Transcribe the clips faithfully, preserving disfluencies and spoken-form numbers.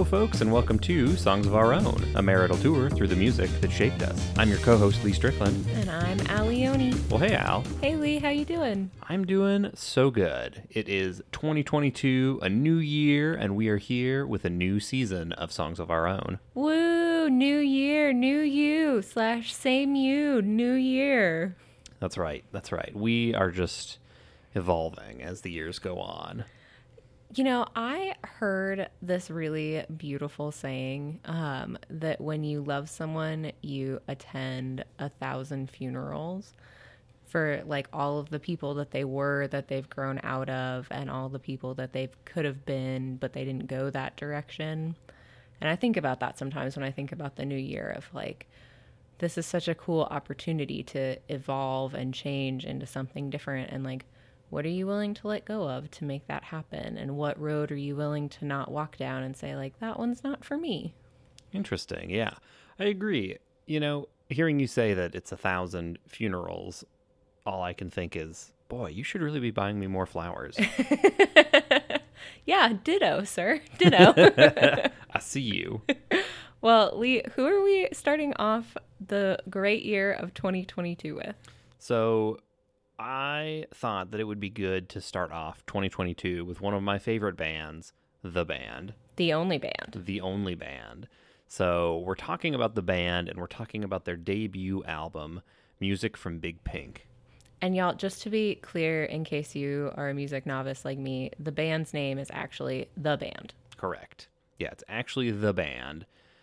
folks, and welcome to Songs of Our Own, a marital tour through the music that shaped us. I'm your co-host, Lee Strickland. And I'm Al Leone. Well, hey, Al. Hey, Lee. How you doing? I'm doing so good. It is twenty twenty-two, a new year, and we are here with a new season of Songs of Our Own. Woo! New year, new you, slash same you, new year. That's right. That's right. We are just evolving as the years go on. You know, I heard this really beautiful saying um, that when you love someone, you attend a thousand funerals for like all of the people that they were, that they've grown out of, and all the people that they could have been, but they didn't go that direction. And I think about that sometimes when I think about the new year of like, this is such a cool opportunity to evolve and change into something different. And like, what are you willing to let go of to make that happen? And what road are you willing to not walk down and say, like, that one's not for me? Interesting. Yeah, I agree. You know, hearing you say that it's a thousand funerals, all I can think is, boy, you should really be buying me more flowers. Yeah, ditto, sir. Ditto. I see you. Well, Lee, who are we starting off the great year of twenty twenty-two with? So I thought that it would be good to start off twenty twenty-two with one of my favorite bands, The Band. The only band. The only band. So we're talking about The Band, and we're talking about their debut album, Music from Big Pink. And y'all, just to be clear, in case you are a music novice like me, the band's name is actually The Band. Correct. Yeah, it's actually The Band.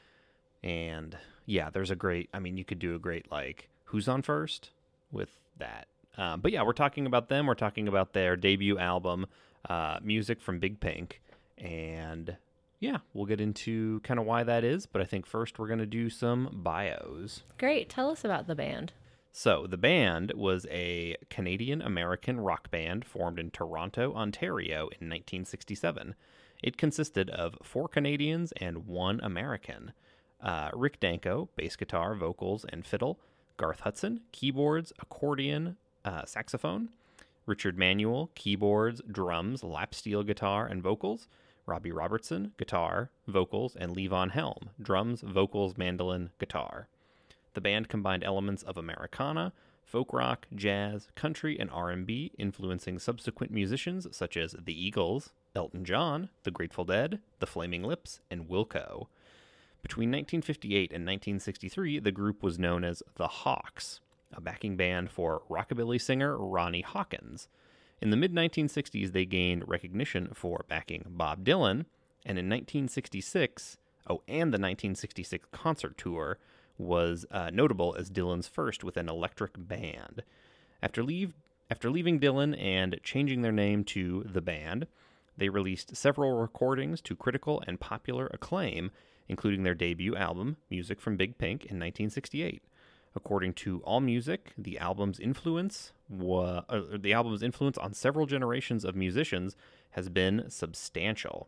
And yeah, there's a great, I mean, you could do a great, like, Who's on First with that. Um, but yeah, we're talking about them. We're talking about their debut album, uh, Music from Big Pink. And yeah, we'll get into kind of why that is. But I think first we're going to do some bios. Great. Tell us about the band. So the band was a Canadian-American rock band formed in Toronto, Ontario in nineteen sixty-seven. It consisted of four Canadians and one American. Uh, Rick Danko, bass guitar, vocals, and fiddle. Garth Hudson, keyboards, accordion, Uh, saxophone, Richard Manuel, keyboards, drums, lap steel guitar, and vocals, Robbie Robertson, guitar, vocals, and Levon Helm, drums, vocals, mandolin, guitar. The band combined elements of Americana, folk rock, jazz, country, and R and B, influencing subsequent musicians such as The Eagles, Elton John, The Grateful Dead, The Flaming Lips, and Wilco. Between nineteen fifty-eight and nineteen sixty-three, the group was known as The Hawks, a backing band for rockabilly singer Ronnie Hawkins. In the mid nineteen sixties, they gained recognition for backing Bob Dylan, and in nineteen sixty-six, oh, and the nineteen sixty-six concert tour was uh, notable as Dylan's first with an electric band. After leave, after leaving Dylan and changing their name to The Band, they released several recordings to critical and popular acclaim, including their debut album, Music from Big Pink, in nineteen sixty-eight. According to AllMusic, the album's influence wa- uh, the album's influence on several generations of musicians has been substantial.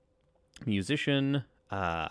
Musician, uh,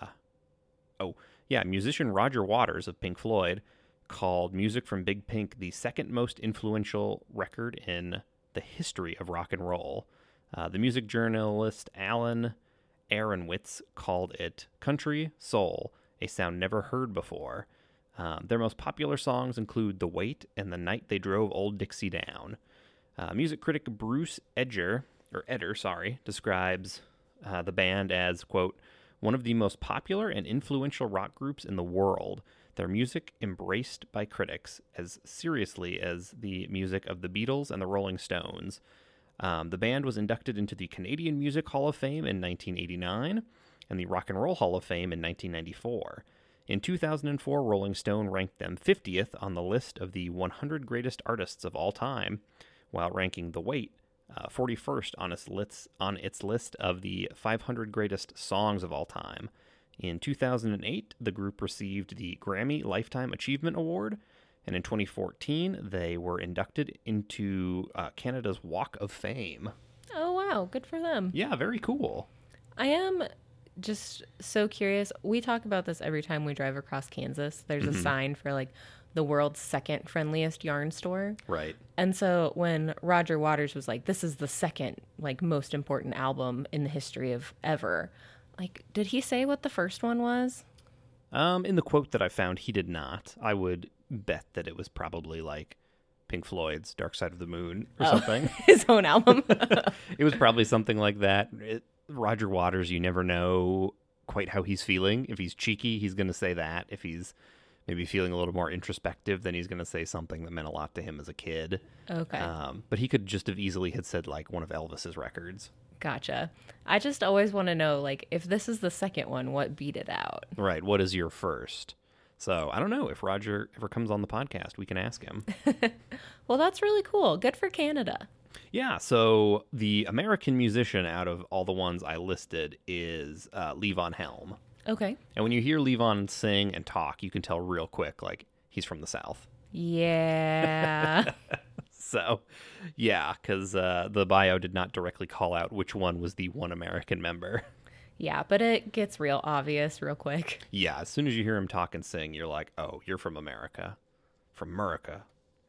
oh yeah, musician Roger Waters of Pink Floyd called Music from Big Pink the second most influential record in the history of rock and roll. Uh, the music journalist Alan Aronowitz called it country soul, a sound never heard before. Um, their most popular songs include The Wait and The Night They Drove Old Dixie Down. Uh, music critic Bruce Edger, or Eder, sorry, describes uh, the band as, quote, one of the most popular and influential rock groups in the world. Their music embraced by critics as seriously as the music of the Beatles and the Rolling Stones. Um, the band was inducted into the Canadian Music Hall of Fame in nineteen eighty-nine and the Rock and Roll Hall of Fame in nineteen ninety-four. In two thousand four, Rolling Stone ranked them fiftieth on the list of the one hundred greatest artists of all time, while ranking The Wait uh, forty-first on its, list, on its list of the five hundred greatest songs of all time. In two thousand eight, the group received the Grammy Lifetime Achievement Award, and in twenty fourteen, they were inducted into uh, Canada's Walk of Fame. Oh, wow. Good for them. Yeah, very cool. I am just so curious. We talk about this every time we drive across Kansas. There's mm-hmm. a sign for like the world's second friendliest yarn store. Right. And so when Roger Waters was like, this is the second like most important album in the history of ever, Like, did he say what the first one was? Um, in the quote that I found, he did not. I would bet that it was probably like Pink Floyd's Dark Side of the Moon or Oh, something. his own album. It was probably something like that. It, Roger Waters, you never know quite how he's feeling. If he's cheeky, he's going to say that. If he's maybe feeling a little more introspective, then he's going to say something that meant a lot to him as a kid. Okay. Um, but he could just have easily had said like one of Elvis's records. Gotcha. I just always want to know, like, if this is the second one, what beat it out? Right. What is your first? So I don't know. If Roger ever comes on the podcast, we can ask him. Well, that's really cool. Good for Canada. Yeah. So the American musician out of all the ones I listed is uh, Levon Helm. Okay. And when you hear Levon sing and talk, you can tell real quick, like, he's from the South. Yeah. So, yeah, because uh, the bio did not directly call out which one was the one American member. Yeah, but it gets real obvious real quick. Yeah, as soon as you hear him talk and sing, you're like, oh, you're from America. From America.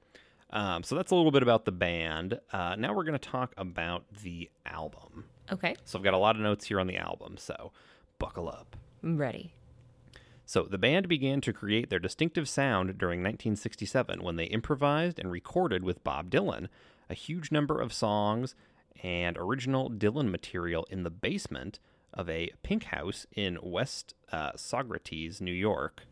Um, so that's a little bit about the band. Uh, now we're going to talk about the album. Okay. So I've got a lot of notes here on the album, so buckle up. I'm ready. So the band began to create their distinctive sound during nineteen sixty-seven when they improvised and recorded with Bob Dylan a huge number of songs and original Dylan material in the basement of a Pink house in West uh, Socrates, New York.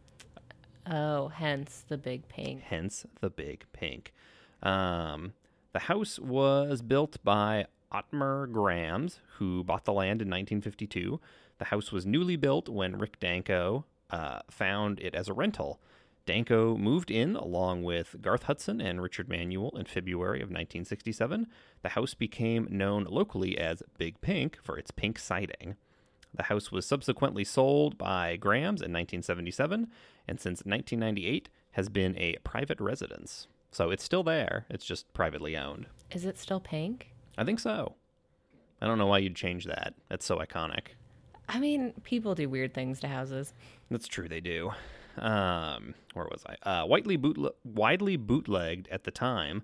Oh, hence the big pink. Hence the Big Pink. Um, the house was built by Otmar Grams, who bought the land in nineteen fifty-two. The house was newly built when Rick Danko uh, found it as a rental. Danko moved in along with Garth Hudson and Richard Manuel in February of nineteen sixty-seven. The house became known locally as Big Pink for its pink siding. The house was subsequently sold by Grams in nineteen seventy-seven, and since nineteen ninety-eight has been a private residence. So it's still there. It's just privately owned. Is it still pink? I think so. I don't know why you'd change that. That's so iconic. I mean, people do weird things to houses. That's true, they do. Um, where was I? Uh, widely, bootle- widely bootlegged at the time,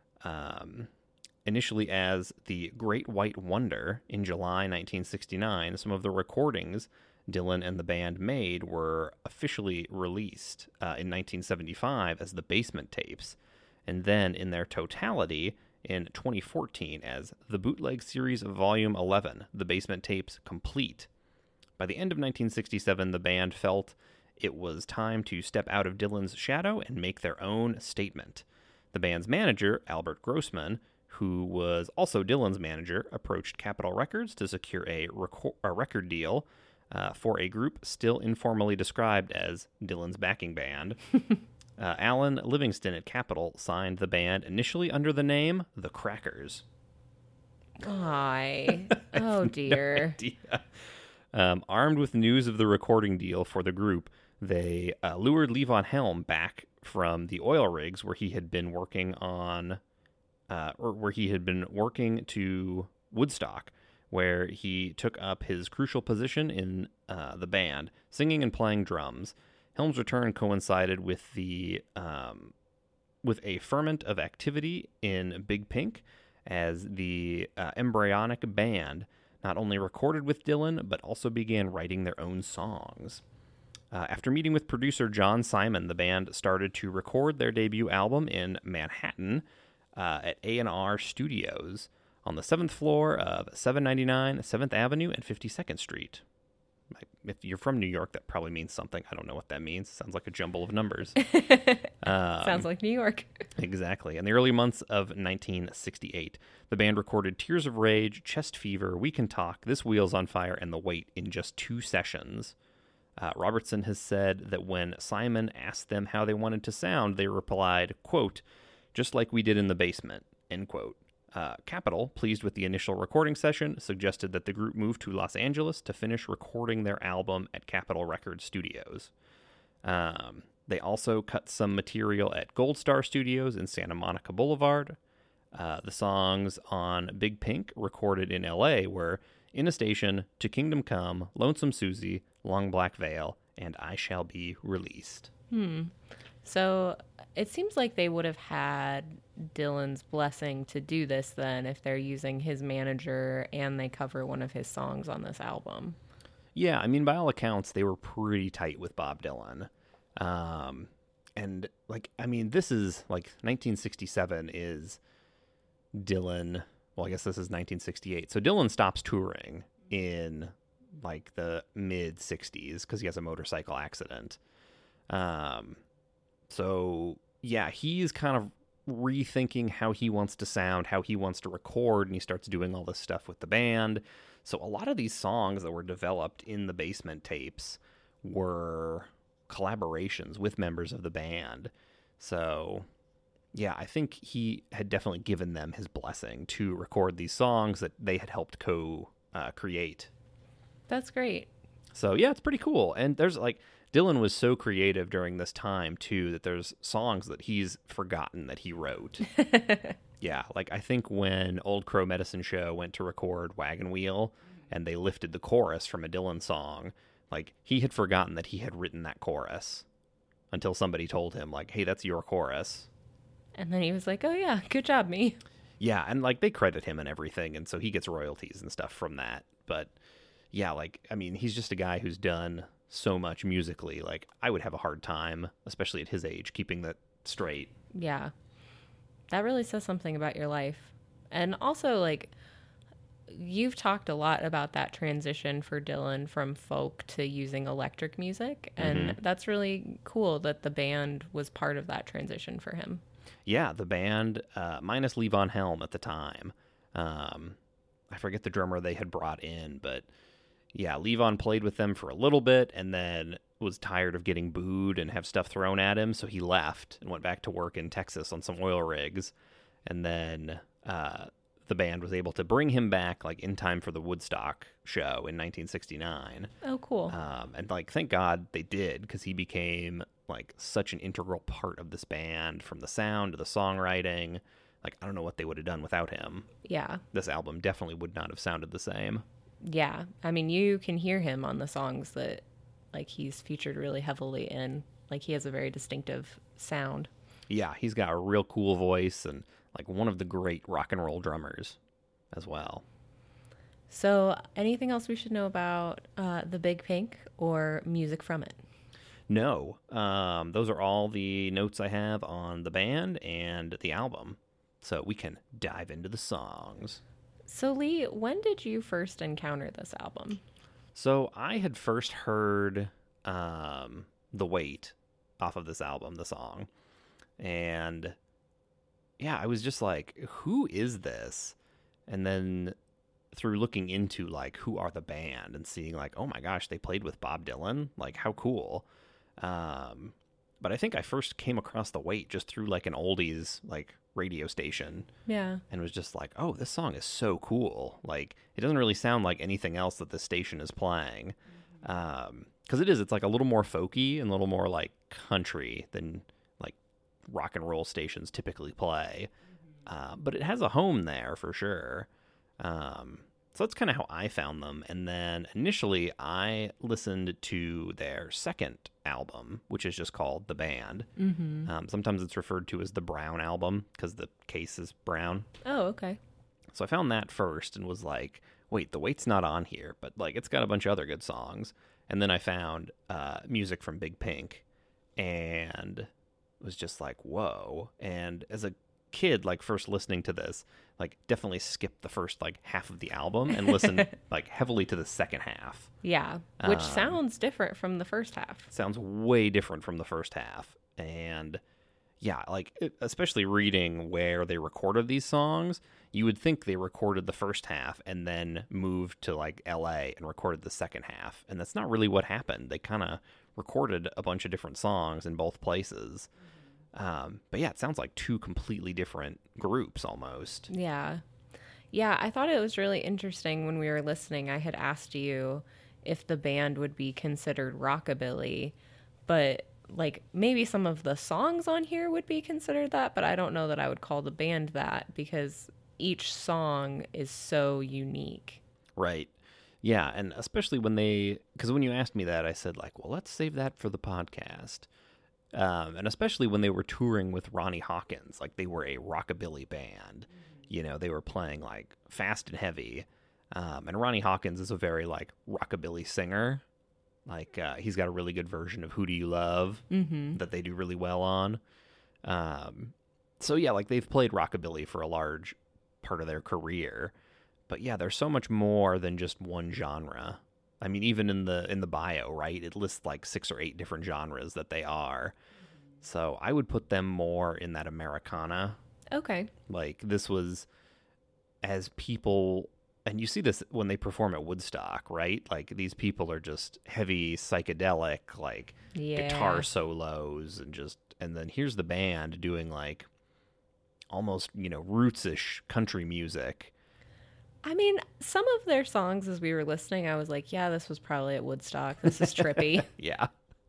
um, initially as the Great White Wonder in July nineteen sixty-nine. Some of the recordings Dylan and the band made were officially released uh, in nineteen seventy-five as the Basement Tapes, and then in their totality in twenty fourteen as the Bootleg Series Volume eleven, The Basement Tapes Complete. By the end of nineteen sixty-seven, the band felt it was time to step out of Dylan's shadow and make their own statement. The band's manager, Albert Grossman, who was also Dylan's manager, approached Capitol Records to secure a, reco- a record deal uh, for a group still informally described as Dylan's backing band. uh, Alan Livingston at Capitol signed the band initially under the name The Crackers. Why? Oh, dear. idea. Um, armed with news of the recording deal for the group, they uh, lured Levon Helm back from the oil rigs where he had been working on, uh, or where he had been working to Woodstock, where he took up his crucial position in uh, the band, singing and playing drums. Helm's return coincided with the um, with a ferment of activity in Big Pink, as the uh, embryonic band not only recorded with Dylan, but also began writing their own songs. Uh, after meeting with producer John Simon, the band started to record their debut album in Manhattan uh, at A and R Studios on the seventh floor of seven ninety-nine seventh Avenue and fifty-second Street. If you're from New York, that probably means something. I don't know what that means. Sounds like a jumble of numbers. um, Sounds like New York. Exactly. In the early months of nineteen sixty-eight, the band recorded Tears of Rage, Chest Fever, We Can Talk, This Wheel's on Fire, and The Weight in just two sessions. Uh, Robertson has said that when Simon asked them how they wanted to sound, they replied, quote, just like we did in the basement, end quote. Uh, Capitol, pleased with the initial recording session, suggested that the group move to Los Angeles to finish recording their album at Capitol Records Studios. Um, they also cut some material at Gold Star Studios in Santa Monica Boulevard. Uh, the songs on Big Pink, recorded in L A, were In a Station, To Kingdom Come, Lonesome Susie, Long Black Veil, and I Shall Be Released. Hmm. So it seems like they would have had Dylan's blessing to do this then if they're using his manager and they cover one of his songs on this album. Yeah, I mean, by all accounts, they were pretty tight with Bob Dylan. Um, and, like, I mean, this is, like, nineteen sixty-seven is Dylan. Well, I guess this is nineteen sixty-eight. So Dylan stops touring in, like, the mid-sixties because he has a motorcycle accident. Um, so, yeah, he's kind of rethinking how he wants to sound, how he wants to record, and he starts doing all this stuff with the band. So a lot of these songs that were developed in the basement tapes were collaborations with members of the band. So, yeah, I think he had definitely given them his blessing to record these songs that they had helped co-create. That's great. So, yeah, it's pretty cool. And there's, like, Dylan was so creative during this time, too, that there's songs that he's forgotten that he wrote. Yeah, like I think when Old Crow Medicine Show went to record Wagon Wheel and they lifted the chorus from a Dylan song, like he had forgotten that he had written that chorus until somebody told him, like, hey, that's your chorus. And then he was like, oh, yeah, good job, me. Yeah, and like they credit him and everything, and so he gets royalties and stuff from that. But yeah, like, I mean, he's just a guy who's done so much musically. Like, I would have a hard time, especially at his age, keeping that straight. Yeah. That really says something about your life. And also, like, you've talked a lot about that transition for Dylan from folk to using electric music. And mm-hmm. that's really cool that the band was part of that transition for him. Yeah, the band, uh, minus Levon Helm at the time. Um, I forget the drummer they had brought in, but yeah, Levon played with them for a little bit and then was tired of getting booed and have stuff thrown at him, so he left and went back to work in Texas on some oil rigs. And then uh, the band was able to bring him back like in time for the Woodstock show in nineteen sixty-nine. Oh, cool. Um, and like, thank God they did, because he became like such an integral part of this band, from the sound to the songwriting. Like, I don't know what they would have done without him. Yeah. This album definitely would not have sounded the same. Yeah. I mean, you can hear him on the songs that like he's featured really heavily in. Like, he has a very distinctive sound. Yeah, he's got a real cool voice and like one of the great rock and roll drummers as well. So, anything else we should know about uh, The Big Pink or music from it? No. Um, those are all the notes I have on the band and the album. So we can dive into the songs. So, Lee, when did you first encounter this album? So I had first heard um, The Weight off of this album, the song. And yeah, I was just like, who is this? And then through looking into like, who are the band and seeing like, oh my gosh, they played with Bob Dylan. Like, how cool. Um, but I think I first came across The Weight just through like an oldies like radio station. Yeah. And was just like, oh, this song is so cool. Like, it doesn't really sound like anything else that the station is playing. Mm-hmm. Um, because it is, it's like a little more folky and a little more like country than like rock and roll stations typically play. Mm-hmm. Uh, but it has a home there for sure. Um, so that's kind of how I found them. And then initially I listened to their second album, which is just called The Band. Mm-hmm. Um, sometimes it's referred to as the Brown Album because the case is brown. Oh, okay. So I found that first and was like, wait, The Weight's not on here, but like it's got a bunch of other good songs. And then I found uh, music from Big Pink and was just like, whoa. And as a kid, like first listening to this, like definitely skipped the first like half of the album and listened like heavily to the second half. Yeah, which um, sounds different from the first half. Sounds way different from the first half. And yeah, like it, especially reading where they recorded these songs, you would think they recorded the first half and then moved to like L A and recorded the second half. And that's not really what happened. They kind of recorded a bunch of different songs in both places. Um, but yeah, it sounds like two completely different groups almost. Yeah. Yeah, I thought it was really interesting when we were listening. I had asked you if the band would be considered rockabilly, but like maybe some of the songs on here would be considered that, but I don't know that I would call the band that because each song is so unique. Right. Yeah, and especially when they, because when you asked me that, I said like, well, let's save that for the podcast. Um, and especially when they were touring with Ronnie Hawkins, like they were a rockabilly band, you know, they were playing like fast and heavy. Um, and Ronnie Hawkins is a very like rockabilly singer. Like uh, he's got a really good version of "Who Do You Love" Mm-hmm. that they do really well on. Um, so yeah, like they've played rockabilly for a large part of their career. But yeah, there's so much more than just one genre. I mean, even in the in the bio, right, it lists like six or eight different genres that they are. So I would put them more in that Americana. Okay. Like this was as people, and you see this when they perform at Woodstock, right? Like these people are just heavy psychedelic, like Yeah. guitar solos, and just and then here's the band doing like almost, you know, roots-ish country music. I mean, some of their songs as we were listening, I was like, yeah, this was probably at Woodstock. This is trippy. Yeah.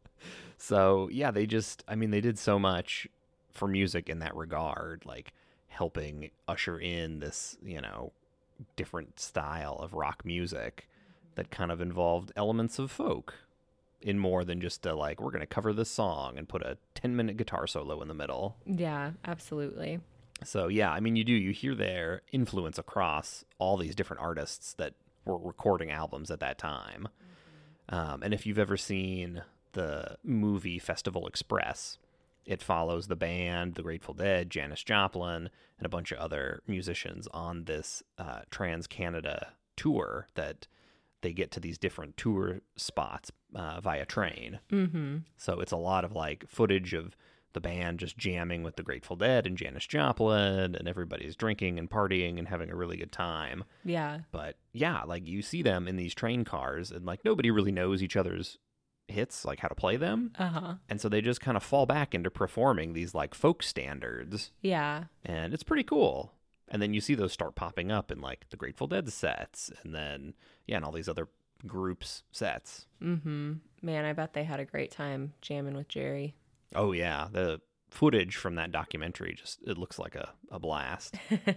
So, yeah, they just, I mean, they did so much for music in that regard, like helping usher in this, you know, different style of rock music that kind of involved elements of folk in more than just a, like, we're going to cover this song and put a ten minute guitar solo in the middle. Yeah, absolutely. So, yeah, I mean, you do, you hear their influence across all these different artists that were recording albums at that time. Mm-hmm. Um, and if you've ever seen the movie Festival Express, it follows the band, the Grateful Dead, Janis Joplin, and a bunch of other musicians on this uh, Trans-Canada tour that they get to these different tour spots uh, via train. Mm-hmm. So it's a lot of like footage of the band just jamming with the Grateful Dead and Janis Joplin, and everybody's drinking and partying and having a really good time. Yeah. But yeah, like you see them in these train cars, and like nobody really knows each other's hits, like how to play them. Uh-huh. And so they just kind of fall back into performing these like folk standards. Yeah. And it's pretty cool. And then you see those start popping up in like the Grateful Dead sets, and then, yeah, and all these other groups sets. Mm-hmm. Man, I bet they had a great time jamming with Jerry. Oh, yeah. The footage from that documentary just, it looks like a, a blast.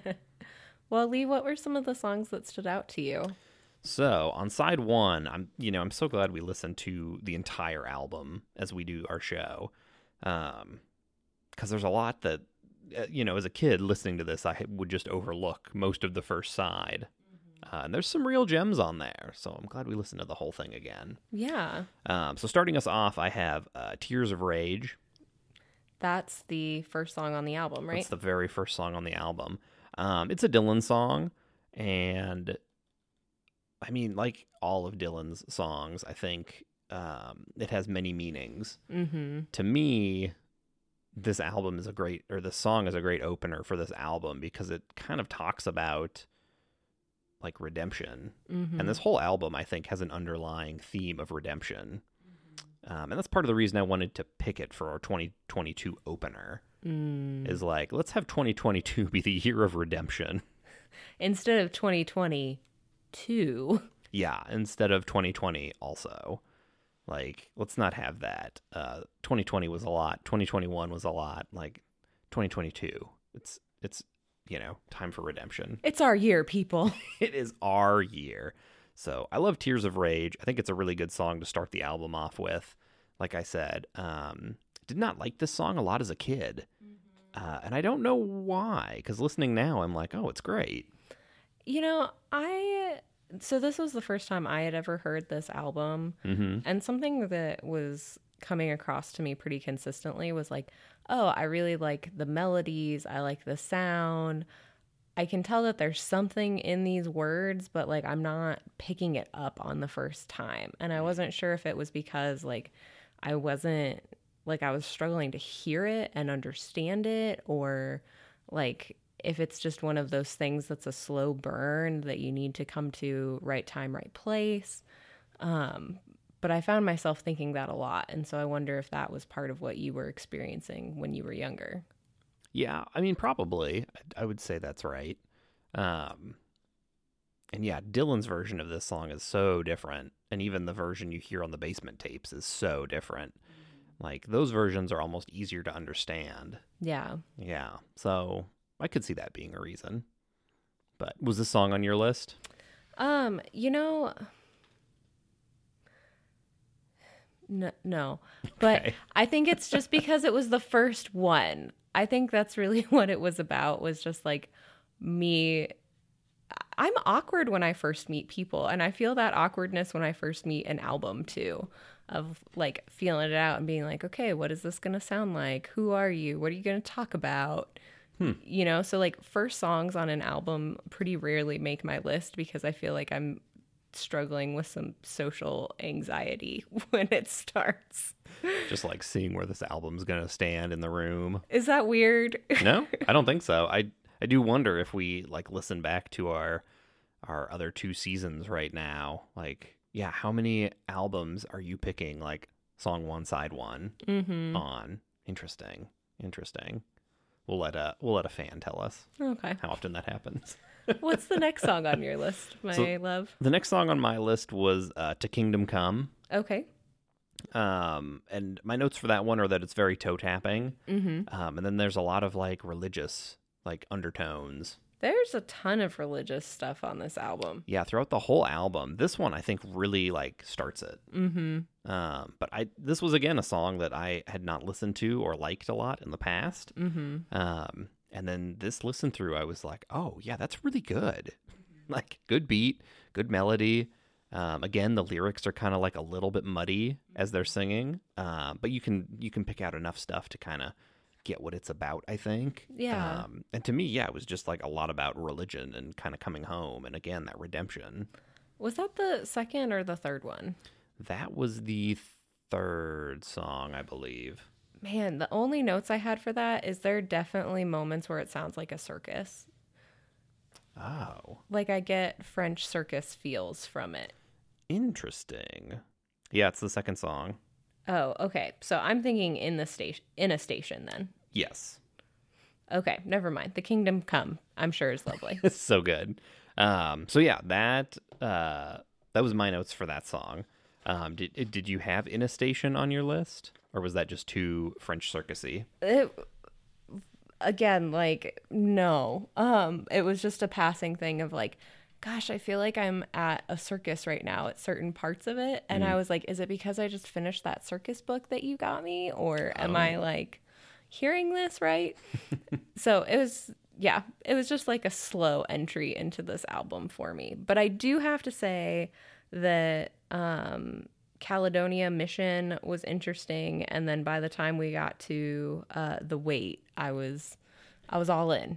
Well, Lee, what were some of the songs that stood out to you? So on side one, I'm, you know, I'm so glad we listened to the entire album as we do our show. Um, because there's a lot that, uh, you know, as a kid listening to this, I would just overlook most of the first side. Mm-hmm. Uh, and there's some real gems on there. So I'm glad we listened to the whole thing again. Yeah. Um, so starting us off, I have uh, Tears of Rage. That's the first song on the album, right? It's the very first song on the album. Um, it's a Dylan song, and I mean, like all of Dylan's songs, I think um, it has many meanings. Mm-hmm. To me, this album is a great, or this song is a great opener for this album because it kind of talks about like redemption. Mm-hmm. And this whole album, I think, has an underlying theme of redemption. Um, and that's part of the reason I wanted to pick it for our twenty twenty-two opener. Mm. Is like, let's have twenty twenty-two be the year of redemption. Instead of twenty twenty-two. Yeah, instead of twenty twenty also. Like, let's not have that. Uh, twenty twenty was a lot. twenty twenty-one was a lot. Like, twenty twenty-two, it's, it's you know, time for redemption. It's our year, people. It is our year. So I love Tears of Rage. I think it's a really good song to start the album off with. Like I said, um, did not like this song a lot as a kid. Mm-hmm. Uh, and I don't know why, because listening now, I'm like, oh, it's great. You know, I... So this was the first time I had ever heard this album. Mm-hmm. And something that was coming across to me pretty consistently was like, oh, I really like the melodies. I like the sound. I can tell that there's something in these words, but like I'm not picking it up on the first time. And I wasn't sure if it was because like I wasn't like I was struggling to hear it and understand it, or like if it's just one of those things that's a slow burn that you need to come to right time, right place. Um, but I found myself thinking that a lot. And so I wonder if that was part of what you were experiencing when you were younger. Yeah, I mean, probably. I would say that's right. Um, and yeah, Dylan's version of this song is so different. And even the version you hear on the Basement tapes is so different. Mm-hmm. Like, those versions are almost easier to understand. Yeah. Yeah, so I could see that being a reason. But was this song on your list? Um, you know... No, no. But Okay. I think it's just because it was the first one. I think that's really what it was about, was just like me. I'm awkward when I first meet people, and I feel that awkwardness when I first meet an album too, of like feeling it out and being like, okay, what is this going to sound like? Who are you? What are you going to talk about? Hmm. You know, so like first songs on an album pretty rarely make my list because I feel like I'm struggling with some social anxiety when it starts. Just like seeing where this album's going to stand in the room. Is that weird? No, I don't think so. I I do wonder if we like listen back to our our other two seasons right now. Like, yeah, how many albums are you picking like song one, side one mm-hmm. on? Interesting. Interesting. We'll let a we'll let a fan tell us. Okay. How often that happens. What's the next song on your list, my so, love? The next song on my list was uh, To Kingdom Come. Okay. Um, and my notes for that one are that it's very toe tapping. Mm-hmm. Um, and then there's a lot of like religious like undertones. There's a ton of religious stuff on this album. Yeah, throughout the whole album. This one I think really like starts it. Mm-hmm. Um, but I this was again a song that I had not listened to or liked a lot in the past. Mm-hmm. Um, and then this listen through, I was like, oh yeah, that's really good. Like good beat, good melody. Um, again, the lyrics are kind of like a little bit muddy as they're singing, uh, but you can you can pick out enough stuff to kind of get what it's about, I think. Yeah. Um, and to me, yeah, it was just like a lot about religion and kind of coming home, and again, that redemption. Was that the second or the third one? That was the third song, I believe. Man, the only notes I had for that is there are definitely moments where it sounds like a circus. Oh. Like I get French circus feels from it. Interesting. Yeah, it's the second song. Oh, okay. So I'm thinking in the station, in a station then. Yes. Okay, never mind. The Kingdom Come, I'm sure is lovely. It's so good. Um, so yeah, that uh, that was my notes for that song. Um, did did you have In a Station on your list, or was that just too French circusy? It, again, like no. Um, it was just a passing thing of like, gosh, I feel like I'm at a circus right now at certain parts of it. And mm. I was like, is it because I just finished that circus book that you got me? Or am oh. I like hearing this right? So it was, yeah, it was just like a slow entry into this album for me. But I do have to say that um, Caledonia Mission was interesting. And then by the time we got to uh, The Wait, I was, I was all in.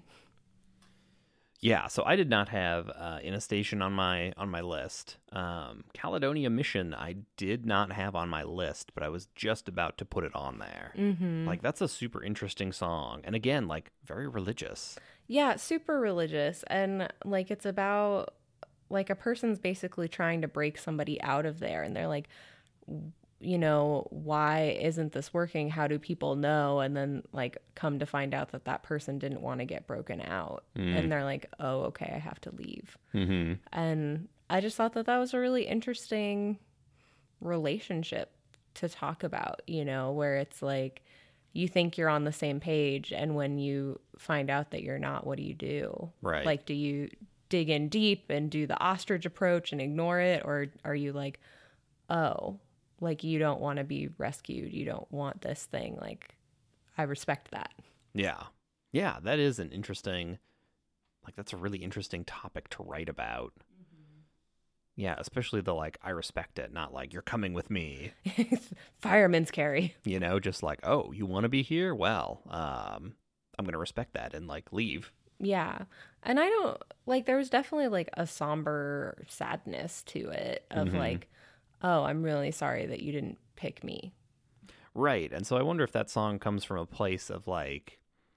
Yeah, so I did not have uh, In a Station on my on my list. Um, Caledonia Mission I did not have on my list, but I was just about to put it on there. Mm-hmm. Like, that's a super interesting song. And again, like, very religious. Yeah, super religious. And, like, it's about, like, a person's basically trying to break somebody out of there. And they're like, you know, why isn't this working? How do people know? And then like come to find out that that person didn't want to get broken out. Mm. And they're like, oh, okay, I have to leave. Mm-hmm. And I just thought that that was a really interesting relationship to talk about, you know, where it's like you think you're on the same page. And when you find out that you're not, what do you do? Right. Like, do you dig in deep and do the ostrich approach and ignore it? Or are you like, oh, like, you don't want to be rescued. You don't want this thing. Like, I respect that. Yeah. Yeah, that is an interesting, like, that's a really interesting topic to write about. Mm-hmm. Yeah, especially the, like, I respect it, not like, you're coming with me. Fireman's carry. You know, just like, oh, you want to be here? Well, um, I'm going to respect that and, like, leave. Yeah. And I don't, like, there was definitely, like, a somber sadness to it of, mm-hmm. like, oh, I'm really sorry that you didn't pick me. Right. And so I wonder if that song comes from a place of like,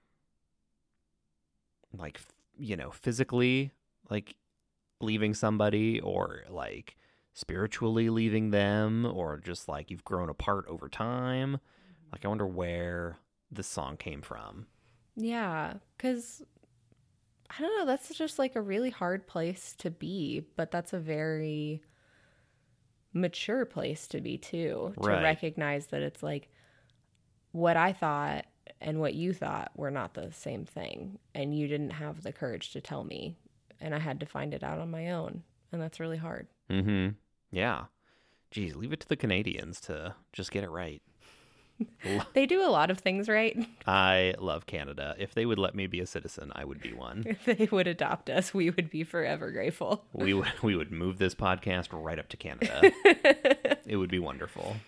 like, you know, physically, like leaving somebody, or like spiritually leaving them, or just like you've grown apart over time. Like, I wonder where this song came from. Yeah. 'Cause I don't know. That's just like a really hard place to be, but that's a very mature place to be too, to right. recognize that it's like what I thought and what you thought were not the same thing, and you didn't have the courage to tell me, and I had to find it out on my own, and that's really hard. Mm-hmm. Yeah. Geez, leave it to the Canadians to just get it right. They do a lot of things right. I love Canada. If they would let me be a citizen, I would be one. If they would adopt us, we would be forever grateful. We would we would move this podcast right up to Canada. It would be wonderful.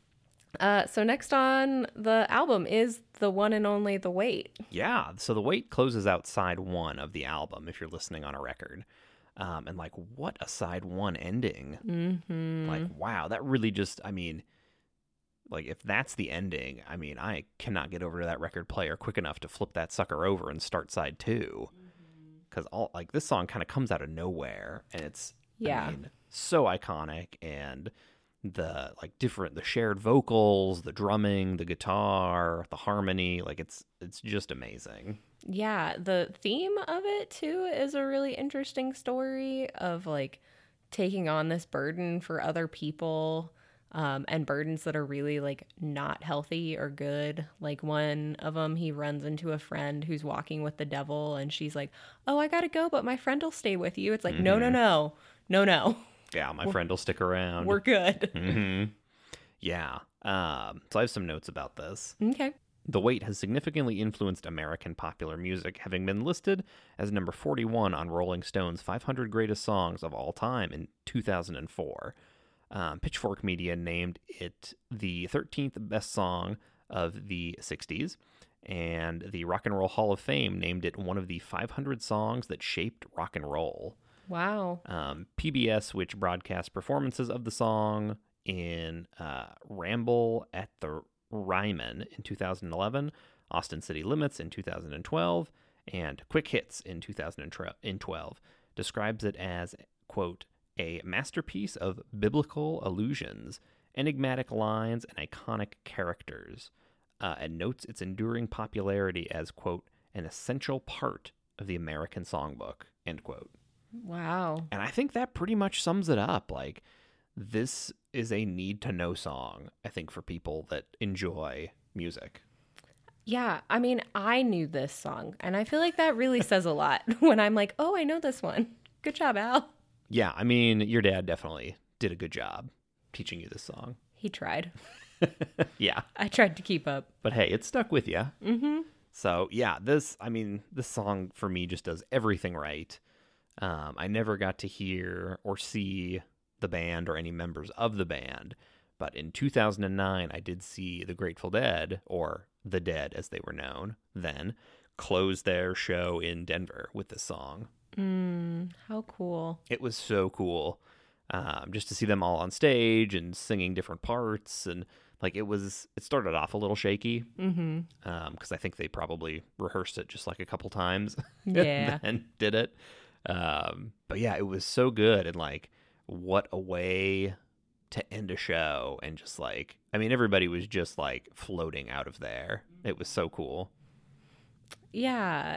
Uh, so next on the album is the one and only The Wait. Yeah, so The Wait closes out side one of the album if you're listening on a record. Um, and like, what a side one ending. Mm-hmm. Like, wow, that really just, I mean, like if that's the ending, I mean, I cannot get over to that record player quick enough to flip that sucker over and start side two. Because all like this song kind of comes out of nowhere and it's, Yeah. I mean, so iconic, and the like different the shared vocals, the drumming, the guitar, the harmony, like it's it's just amazing. Yeah, the theme of it too is a really interesting story of like taking on this burden for other people, um, and burdens that are really like not healthy or good. Like one of them, he runs into a friend who's walking with the devil, and she's like, "Oh, I gotta go, but my friend will stay with you." It's like, Mm-hmm. no, no, no, no, no. Yeah, my friend will stick around. We're good. Mm-hmm. Yeah. Um, so I have some notes about this. Okay. The Wait has significantly influenced American popular music, having been listed as number forty-one on Rolling Stone's five hundred Greatest Songs of All Time in two thousand four. Um, Pitchfork Media named it the thirteenth best song of the sixties, and the Rock and Roll Hall of Fame named it one of the five hundred songs that shaped rock and roll. Wow. Um, P B S, which broadcast performances of the song in uh, Ramble at the Ryman in two thousand eleven, Austin City Limits in two thousand twelve, and Quick Hits in two thousand twelve, describes it as, quote, a masterpiece of biblical allusions, enigmatic lines, and iconic characters, uh, and notes its enduring popularity as, quote, an essential part of the American songbook, end quote. Wow. And I think that pretty much sums it up. Like, this is a need-to-know song, I think, for people that enjoy music. Yeah, I mean, I knew this song, and I feel like that really says a lot when I'm like, oh, I know this one. Good job, Al. Yeah, I mean, your dad definitely did a good job teaching you this song. He tried. Yeah. I tried to keep up. But hey, it stuck with you. Mm-hmm. So, yeah, this, I mean, this song for me just does everything right. Um, I never got to hear or see the band or any members of the band, but in two thousand nine, I did see the Grateful Dead, or The Dead as they were known then, close their show in Denver with this song. Mm, how cool. It was so cool, um, just to see them all on stage and singing different parts, and like it was, it started off a little shaky, Mm-hmm. um, because I think they probably rehearsed it just like a couple times, Yeah. and did it. Um, but yeah, it was so good, and like, what a way to end a show, and just like, I mean, everybody was just like floating out of there. It was so cool. Yeah.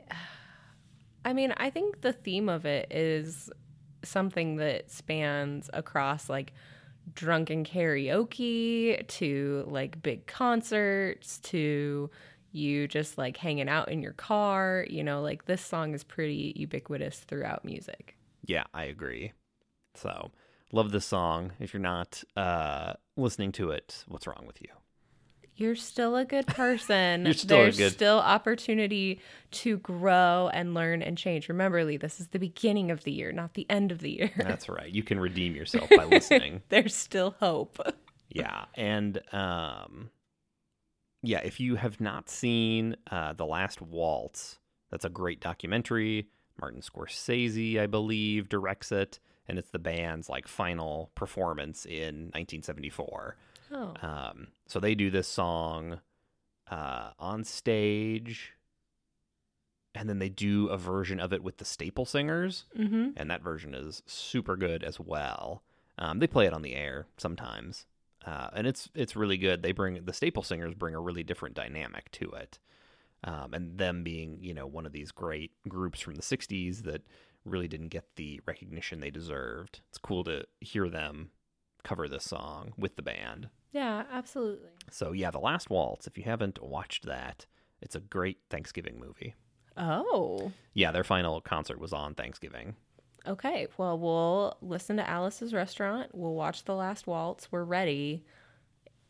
I mean, I think the theme of it is something that spans across like drunken karaoke to like big concerts to you just like hanging out in your car. You know, like this song is pretty ubiquitous throughout music. Yeah, I agree. So, love this song. If you're not uh, listening to it, what's wrong with you? You're still a good person. You're still a There's good- still opportunity to grow and learn and change. Remember, Lee, this is the beginning of the year, not the end of the year. That's right. You can redeem yourself by listening. There's still hope. Yeah, and um, yeah, if you have not seen uh, The Last Waltz, that's a great documentary. Martin Scorsese, I believe, directs it, and it's the band's like final performance in nineteen seventy-four. Oh. Um, so they do this song uh, on stage, and then they do a version of it with the Staple Singers, Mm-hmm. and that version is super good as well. Um, they play it on the air sometimes, uh, and it's it's really good. They bring the Staple Singers bring a really different dynamic to it, um, and them being, you know, one of these great groups from the sixties that really didn't get the recognition they deserved. It's cool to hear them cover this song with the band. Yeah, absolutely. So yeah, The Last Waltz, if you haven't watched that, it's a great Thanksgiving movie. Oh. Yeah, their final concert was on Thanksgiving. Okay. Well, we'll listen to Alice's Restaurant. We'll watch The Last Waltz. We're ready.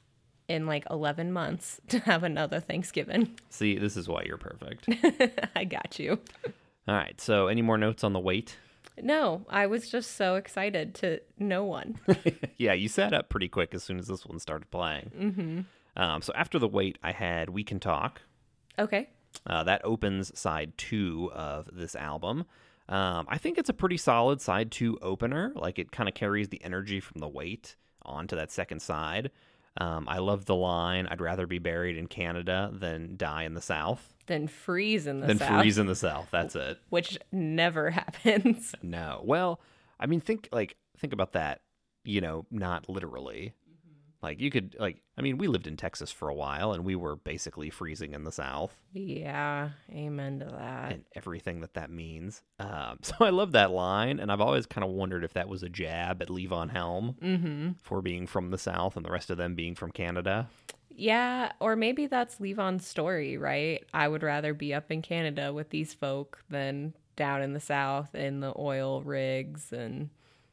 in like eleven months to have another Thanksgiving. See, this is why you're perfect. I got you. All right. So, any more notes on the wait? No, I was just so excited to no one. Yeah, you sat up pretty quick as soon as this one started playing. Mm-hmm. Um, so after the wait, I had We Can Talk. Okay. Uh, that opens side two of this album. Um, I think it's a pretty solid side two opener. Like, it kind of carries the energy from the wait onto that second side. Um, I love the line, I'd rather be buried in Canada than die in the South. Then freeze in the Than South. freeze in the South. That's it. Which never happens. No. Well, I mean, think like think about that, you know, not literally. Like, you could, like, I mean, we lived in Texas for a while, and we were basically freezing in the South. Yeah, amen to that. And everything that that means. Um, so I love that line, and I've always kind of wondered if that was a jab at Levon Helm Mm-hmm. for being from the South and the rest of them being from Canada. Yeah, or maybe that's Levon's story, right? I would rather be up in Canada with these folk than down in the South in the oil rigs and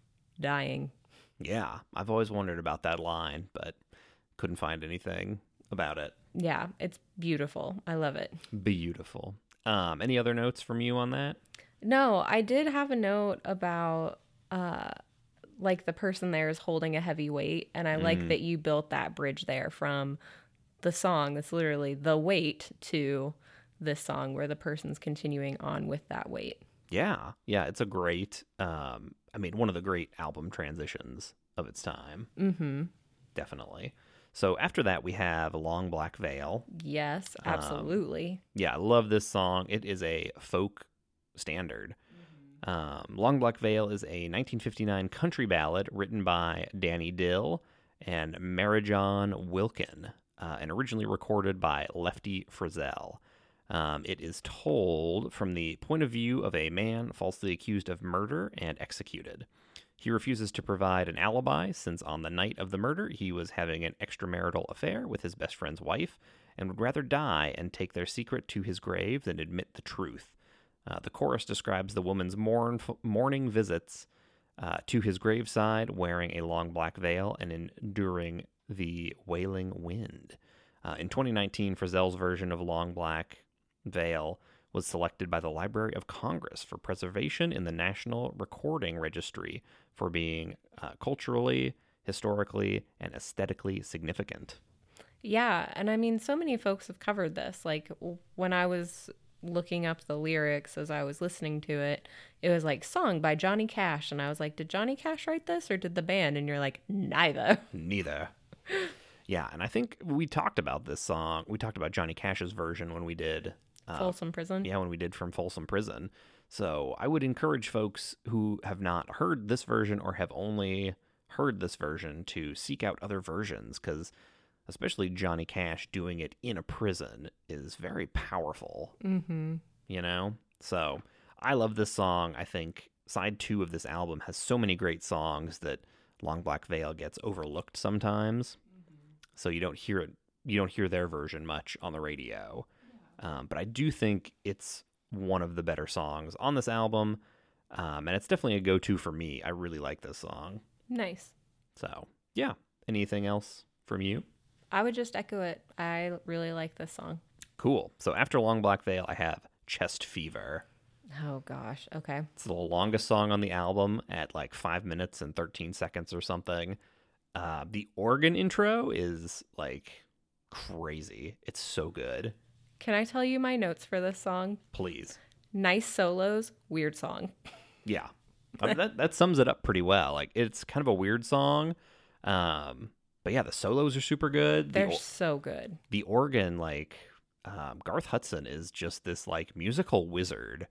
dying. Yeah, I've always wondered about that line, but couldn't find anything about it. Yeah, it's beautiful. I love it. Beautiful. Um, any other notes from you on that? No, I did have a note about uh like the person there is holding a heavy weight, and I like Mm. that you built that bridge there from the song that's literally the weight to this song where the person's continuing on with that weight. Yeah, yeah, it's a great, um, I mean, one of the great album transitions of its time. Mm-hmm. Definitely. So after that, we have Long Black Veil. Yes, Um, absolutely. Yeah, I love this song. It is a folk standard. Um, Long Black Veil is a nineteen fifty-nine country ballad written by Danny Dill and Marijon Wilkin, uh, and originally recorded by Lefty Frizzell. Um, it is told from the point of view of a man falsely accused of murder and executed. He refuses to provide an alibi since on the night of the murder he was having an extramarital affair with his best friend's wife and would rather die and take their secret to his grave than admit the truth. Uh, the chorus describes the woman's mourn, mourning visits uh, to his graveside wearing a long black veil and enduring the wailing wind. Uh, in twenty nineteen, Frizzell's version of Long Black Veil was selected by the Library of Congress for preservation in the National Recording Registry for being uh, culturally, historically, and aesthetically significant. Yeah, and I mean, so many folks have covered this. Like, w- when I was looking up the lyrics as I was listening to it, it was like, song by Johnny Cash. And I was like, did Johnny Cash write this or did the band? And you're like, neither. Neither. Yeah, and I think we talked about this song. We talked about Johnny Cash's version when we did... Uh, Folsom Prison. Yeah, when we did From Folsom Prison. So I would encourage folks who have not heard this version or have only heard this version to seek out other versions, because especially Johnny Cash doing it in a prison is very powerful, Mm-hmm. you know? So I love this song. I think side two of this album has so many great songs that Long Black Veil gets overlooked sometimes. Mm-hmm. So you don't hear it, you don't hear their version much on the radio. Um, but I do think it's one of the better songs on this album, um, and it's definitely a go-to for me. I really like this song. Nice. So, yeah. Anything else from you? I would just echo it. I really like this song. Cool. So after Long Black Veil, I have Chest Fever. Oh, gosh. Okay. It's the longest song on the album at like five minutes and thirteen seconds or something. Uh, the organ intro is like crazy. It's so good. Can I tell you my notes for this song? Please. Nice solos, weird song. Yeah. I mean, that, that sums it up pretty well. Like, it's kind of a weird song. Um, but yeah, the solos are super good. They're the, or- so good. the organ, like, um, Garth Hudson is just this, like, musical wizard.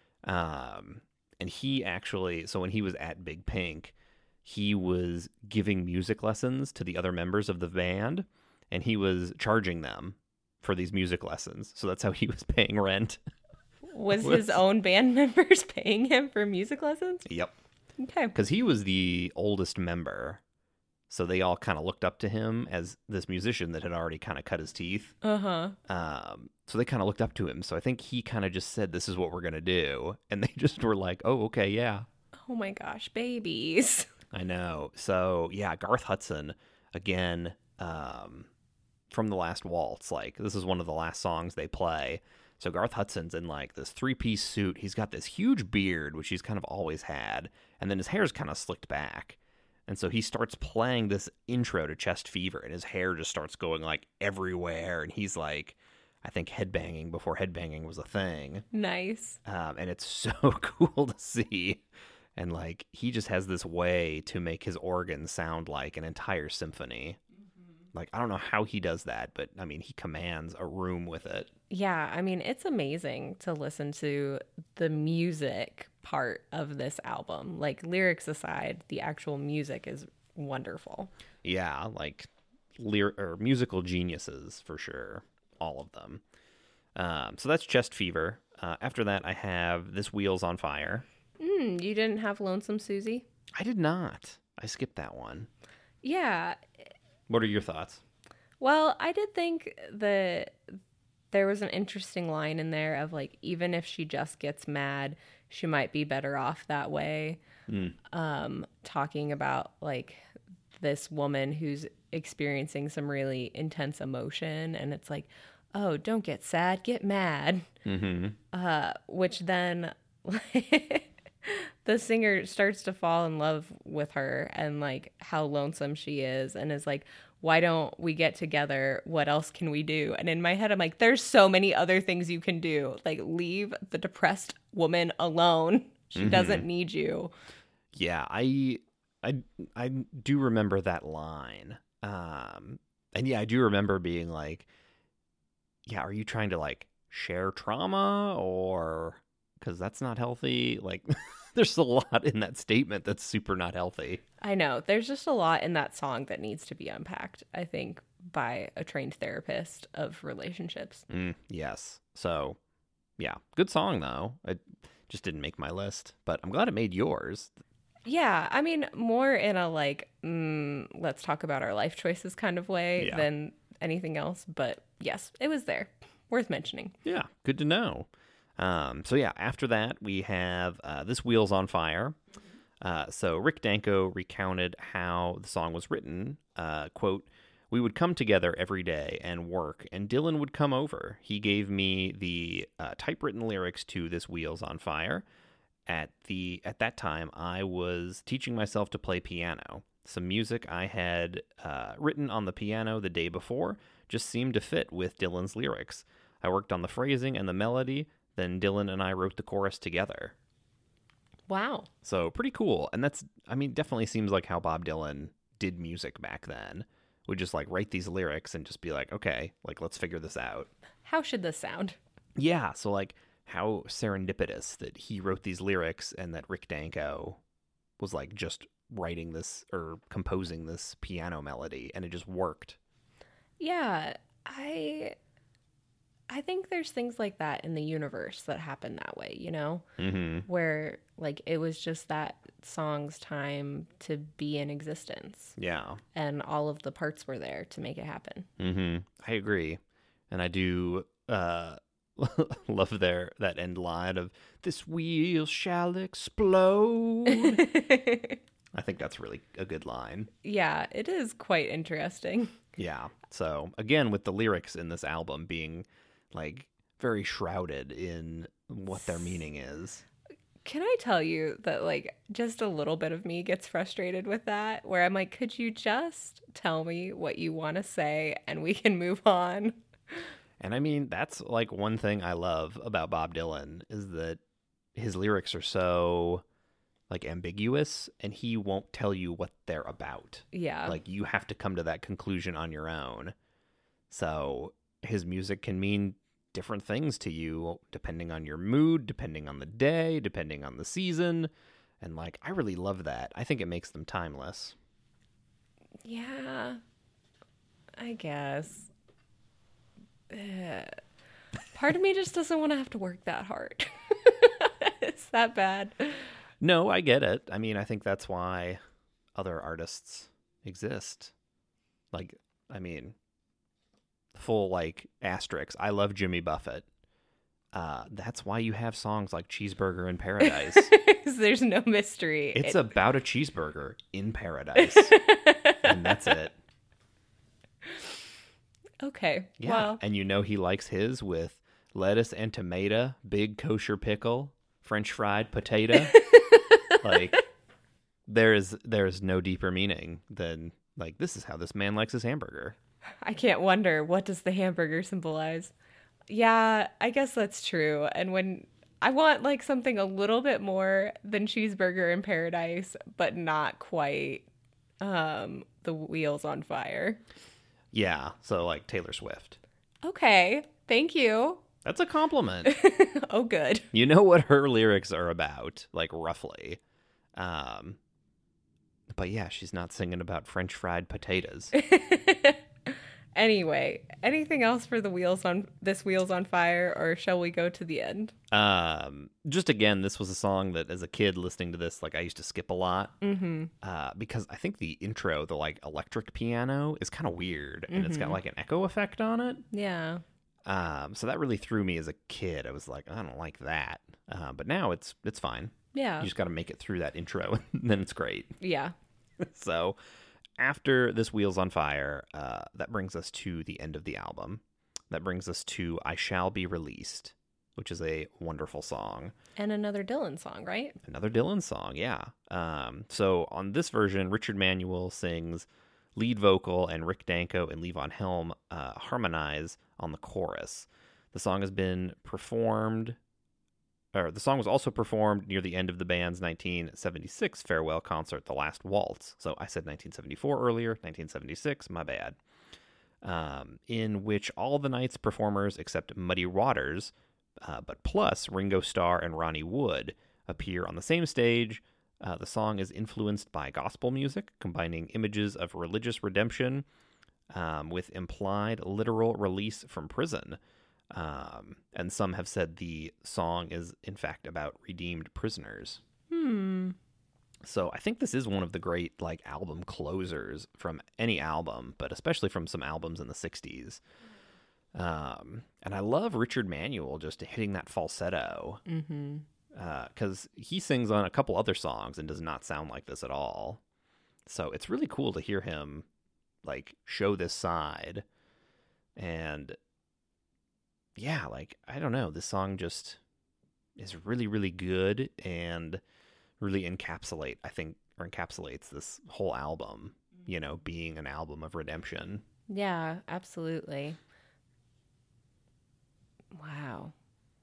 Um, and he actually, so when he was at Big Pink, he was giving music lessons to the other members of the band, and he was charging them for these music lessons. So that's how he was paying rent. Was Was- his own band members paying him for music lessons? Yep. Okay. Because he was the oldest member. So they all kind of looked up to him as this musician that had already kind of cut his teeth. Uh-huh. Um, so they kind of looked up to him. So I think he kind of just said, this is what we're going to do. And they just were like, oh, okay, yeah. Oh my gosh, babies. I know. So yeah, Garth Hudson, again, um, from the last waltz. Like, this is one of the last songs they play. So Garth Hudson's in like this three-piece suit. He's got this huge beard, which he's kind of always had, and then his hair's kind of slicked back. And so he starts playing this intro to Chest Fever, and his hair just starts going like everywhere, and he's like, I think headbanging before headbanging was a thing. Nice. Um, and it's so cool to see. And like, he just has this way to make his organ sound like an entire symphony. Like, I don't know how he does that, but I mean, he commands a room with it. Yeah, I mean, it's amazing to listen to the music part of this album. Like, lyrics aside, the actual music is wonderful. Yeah, like lyr- or musical geniuses for sure, all of them. Um, so that's Chest Fever. Uh, after that, I have This Wheel's on Fire. Mm, you didn't have Lonesome Susie? I did not. I skipped that one. Yeah. What are your thoughts? Well, I did think that there was an interesting line in there of like, even if she just gets mad, she might be better off that way. Mm. Um, talking about like this woman who's experiencing some really intense emotion, and it's like, oh, don't get sad, get mad. Mm-hmm. Uh, which then the singer starts to fall in love with her and like how lonesome she is, and is like, why don't we get together? What else can we do? And in my head, I'm like, there's so many other things you can do. Like, leave the depressed woman alone. She mm-hmm. doesn't need you. Yeah, I, I, I do remember that line. Um, and yeah, I do remember being like, yeah, are you trying to like share trauma, or because that's not healthy? Like, there's a lot in that statement that's super not healthy. I know. There's just a lot in that song that needs to be unpacked, I think, by a trained therapist of relationships. Mm, yes. So, yeah. Good song, though. It just didn't make my list, but I'm glad it made yours. Yeah. I mean, more in a like, mm, let's talk about our life choices kind of way yeah. than anything else. But yes, it was there. Worth mentioning. Yeah. Good to know. Um, so yeah, after that, we have uh, This Wheel's on Fire. Uh, so Rick Danko recounted how the song was written. Uh, quote, "We would come together every day and work, and Dylan would come over. He gave me the uh, typewritten lyrics to This Wheel's on Fire. At the at that time, I was teaching myself to play piano. Some music I had uh, written on the piano the day before just seemed to fit with Dylan's lyrics. I worked on the phrasing and the melody. Then Dylan and I wrote the chorus together." Wow. So pretty cool. And that's, I mean, definitely seems like how Bob Dylan did music back then. Would just like write these lyrics and just be like, okay, like let's figure this out. How should this sound? Yeah. So like how serendipitous that he wrote these lyrics and that Rick Danko was like just writing this or composing this piano melody, and it just worked. Yeah. I... I think there's things like that in the universe that happen that way, you know, mm-hmm. where like it was just that song's time to be in existence. Yeah. And all of the parts were there to make it happen. Mm-hmm. I agree. And I do uh, love their that end line of "This wheel shall explode." I think that's really a good line. Yeah, it is quite interesting. Yeah. So again, with the lyrics in this album being like very shrouded in what their meaning is. Can I tell you that like just a little bit of me gets frustrated with that, where I'm like, could you just tell me what you want to say and we can move on? And I mean, that's like one thing I love about Bob Dylan is that his lyrics are so like ambiguous, and he won't tell you what they're about. Yeah. Like you have to come to that conclusion on your own. So his music can mean different things to you depending on your mood, depending on the day, depending on the season. And like, I really love that. I think it makes them timeless. Yeah, I guess. Uh, part of me just doesn't want to have to work that hard. Is that bad? No, I get it. I mean, I think that's why other artists exist. Like, I mean, full like asterisk. I love Jimmy Buffett. Uh, that's why you have songs like Cheeseburger in Paradise. There's no mystery. It's it... about a cheeseburger in paradise. And that's it. Okay. Yeah. Well, And you know he likes his with lettuce and tomato, big kosher pickle, French fried potato. Like, there's there's no deeper meaning than, like, this is how this man likes his hamburger. I can't wonder, what does the hamburger symbolize? Yeah, I guess that's true. And when I want like something a little bit more than cheeseburger in paradise, but not quite um the wheels on fire. Yeah. So, like, Taylor Swift. Okay. Thank you. That's a compliment. Oh, good. You know what her lyrics are about, like, roughly. Um, but yeah, she's not singing about French fried potatoes. Anyway, anything else for the wheels on this wheels on fire, or shall we go to the end? Um, just again, this was a song that as a kid listening to this, like, I used to skip a lot. Mm-hmm. Uh, because I think the intro, the like electric piano, is kind of weird, and it's got Mhm. like an echo effect on it. Yeah. Um, so that really threw me as a kid. I was like, I don't like that. Uh, but now it's it's fine. Yeah. You just got to make it through that intro, and then it's great. Yeah. So after this Wheels on Fire, uh, that brings us to the end of the album. That brings us to I Shall Be Released, which is a wonderful song. And another Dylan song, right? Another Dylan song, yeah. Um, so on this version, Richard Manuel sings lead vocal, and Rick Danko and Levon Helm uh, harmonize on the chorus. The song has been performed, or the song was also performed near the end of the band's nineteen seventy-six farewell concert, The Last Waltz. So I said nineteen seventy-four earlier, nineteen seventy-six, my bad. Um, in which all the night's performers except Muddy Waters, uh, but plus Ringo Starr and Ronnie Wood, appear on the same stage. Uh, the song is influenced by gospel music, combining images of religious redemption um, with implied literal release from prison. Um, and some have said the song is, in fact, about redeemed prisoners. Hmm. So I think this is one of the great like album closers from any album, but especially from some albums in the sixties. Um, and I love Richard Manuel just hitting that falsetto. Mm-hmm. Because uh, he sings on a couple other songs and does not sound like this at all. So it's really cool to hear him like show this side. And yeah, like, I don't know, this song just is really, really good and really encapsulate, I think, or encapsulates this whole album, you know, being an album of redemption. Yeah, absolutely. Wow.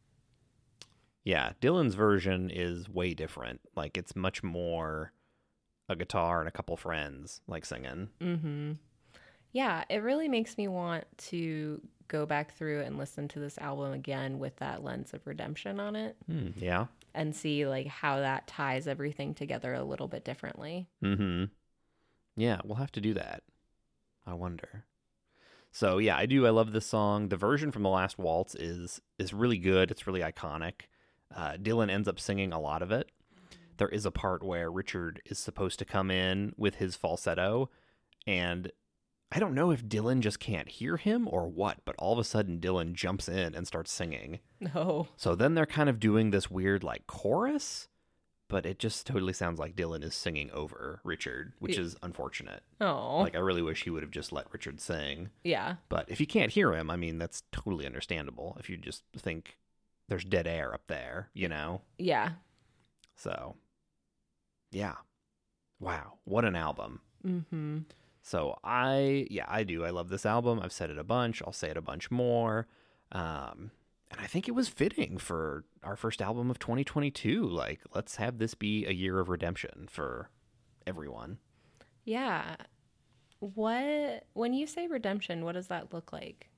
Yeah, Dylan's version is way different. Like, it's much more a guitar and a couple friends, like, singing. Mm-hmm. Yeah, it really makes me want to go back through and listen to this album again with that lens of redemption on it. Mm, yeah. And see, like, how that ties everything together a little bit differently. Mm-hmm. Yeah, we'll have to do that. I wonder. So, yeah, I do. I love this song. The version from The Last Waltz is is really good. It's really iconic. Uh, Dylan ends up singing a lot of it. There is a part where Richard is supposed to come in with his falsetto, and I don't know if Dylan just can't hear him or what, but all of a sudden Dylan jumps in and starts singing. No. So then they're kind of doing this weird like chorus, but it just totally sounds like Dylan is singing over Richard, which is unfortunate. Oh. Like, I really wish he would have just let Richard sing. Yeah. But if you can't hear him, I mean, that's totally understandable. If you just think there's dead air up there, you know? Yeah. So, yeah. Wow. What an album. Mm-hmm. So I, yeah, I do. I love this album. I've said it a bunch. I'll say it a bunch more. Um, and I think it was fitting for our first album of twenty twenty-two. Like, let's have this be a year of redemption for everyone. Yeah. What, when you say redemption, what does that look like?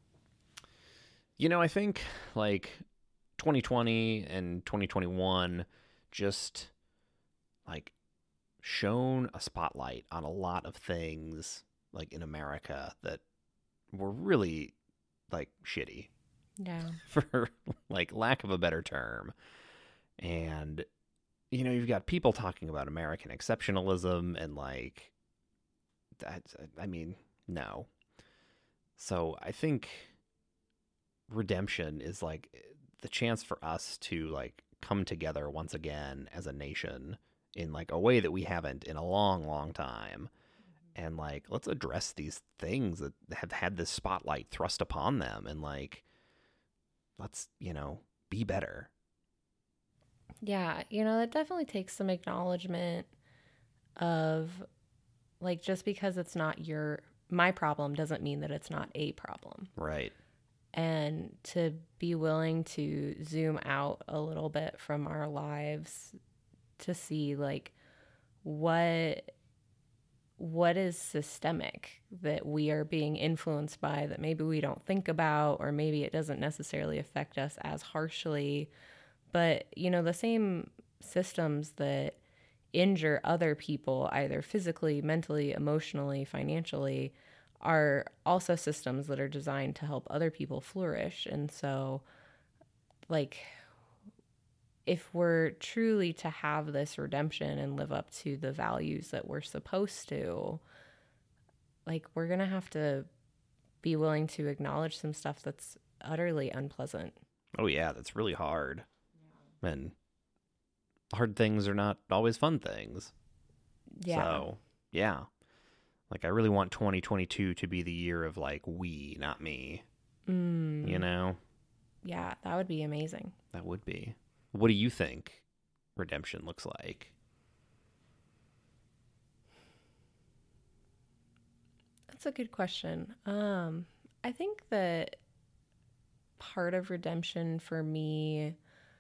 You know, I think like twenty twenty and twenty twenty-one just like shone a spotlight on a lot of things like in America that were really like shitty, Yeah. for like lack of a better term. And you know, you've got people talking about American exceptionalism and like that. I mean, no. So I think redemption is like the chance for us to like come together once again as a nation in like a way that we haven't in a long, long time. and like let's address these things that have had this spotlight thrust upon them, and like let's, you know, be better. Yeah, you know, that definitely takes some acknowledgement of, like, just because it's not your my problem doesn't mean that it's not a problem. Right. And to be willing to zoom out a little bit from our lives to see, like, what what is systemic that we are being influenced by that maybe we don't think about, or maybe it doesn't necessarily affect us as harshly. But, you know, the same systems that injure other people, either physically, mentally, emotionally, financially, are also systems that are designed to help other people flourish. And so, like, if we're truly to have this redemption and live up to the values that we're supposed to, like, we're going to have to be willing to acknowledge some stuff that's utterly unpleasant. Oh, yeah, that's really hard. Yeah. And hard things are not always fun things. Yeah. So, yeah. Like, I really want twenty twenty-two to be the year of, like, we, not me. Mm. You know? Yeah, that would be amazing. That would be. What do you think redemption looks like? That's a good question. Um, I think that part of redemption for me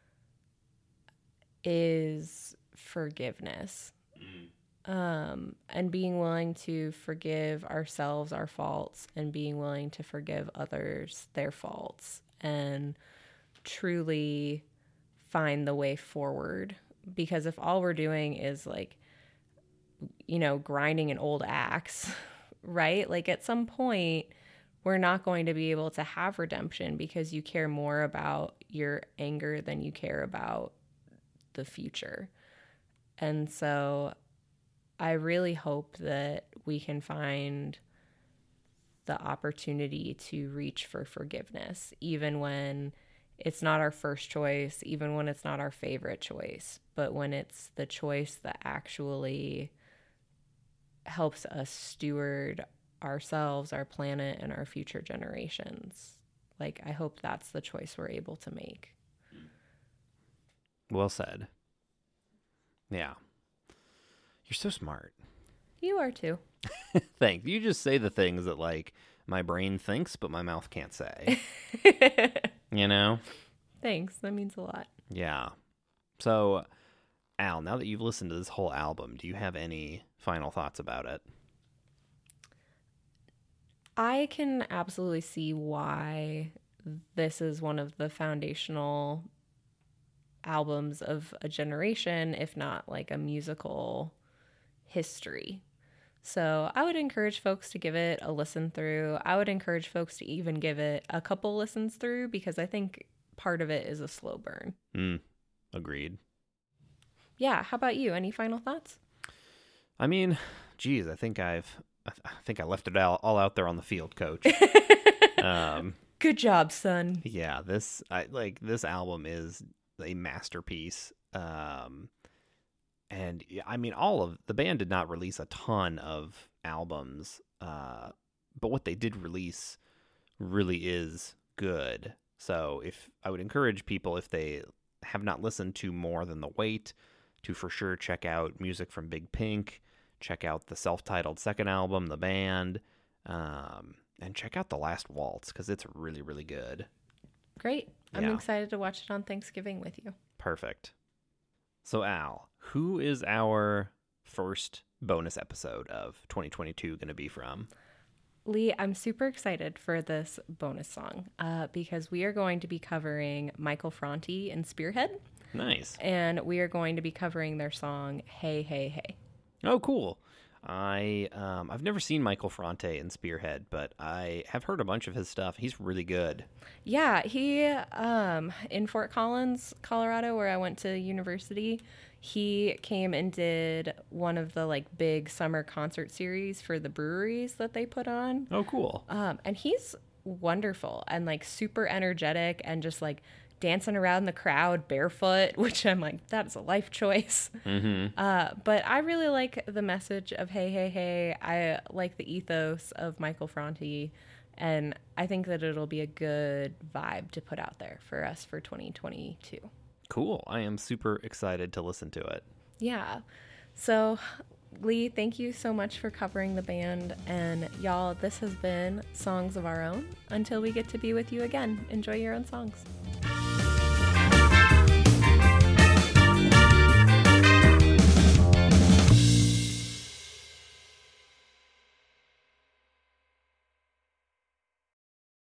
is forgiveness. Mm. Um, and being willing to forgive ourselves our faults, and being willing to forgive others their faults, and truly find the way forward. Because if all we're doing is, like, you know, grinding an old axe, right? Like, at some point we're not going to be able to have redemption because you care more about your anger than you care about the future. And so I really hope that we can find the opportunity to reach for forgiveness, even when it's not our first choice, even when it's not our favorite choice, but when it's the choice that actually helps us steward ourselves, our planet, and our future generations. Like, I hope that's the choice we're able to make. Well said. Yeah. You're so smart. You are too. Thanks. You just say the things that, like, my brain thinks, but my mouth can't say. You know? Thanks. That means a lot. Yeah. So, Al, now that you've listened to this whole album, do you have any final thoughts about it? I can absolutely see why this is one of the foundational albums of a generation, if not like a musical history. So I would encourage folks to give it a listen through. I would encourage folks to even give it a couple listens through, because I think part of it is a slow burn. Mm, agreed. Yeah. How about you? Any final thoughts? I mean, geez, I think I've, I think I left it all, all out there on the field, Coach. um, Good job, son. Yeah, this, I like this album is a masterpiece. Um, and I mean, all of the band did not release a ton of albums, uh, but what they did release really is good. So if I would encourage people, if they have not listened to More Than the Wait, to for sure check out music from Big Pink, check out the self-titled second album, The Band, um, and check out The Last Waltz, because it's really, really good. Great. I'm Yeah. excited to watch it on Thanksgiving with you. Perfect. So, Al, who is our first bonus episode of twenty twenty-two going to be from? Lee, I'm super excited for this bonus song uh, because we are going to be covering Michael Franti and Spearhead. Nice. And we are going to be covering their song, Hey, Hey, Hey. Oh, cool. I, um, I've never seen Michael Franti and Spearhead, but I have heard a bunch of his stuff. He's really good. Yeah, he, um, in Fort Collins, Colorado, where I went to university, he came and did one of the, like, big summer concert series for the breweries that they put on. Oh, cool. Um, and he's wonderful and, like, super energetic and just, like, dancing around the crowd barefoot, which I'm like, that is a life choice. Mm-hmm. Uh, but I really like the message of Hey, Hey, Hey. I like the ethos of Michael Franti, and I think that it'll be a good vibe to put out there for us for twenty twenty-two. Cool. I am super excited to listen to it. Yeah. So, Lee, thank you so much for covering the band. And y'all, this has been Songs of Our Own. Until we get to be with you again, enjoy your own songs.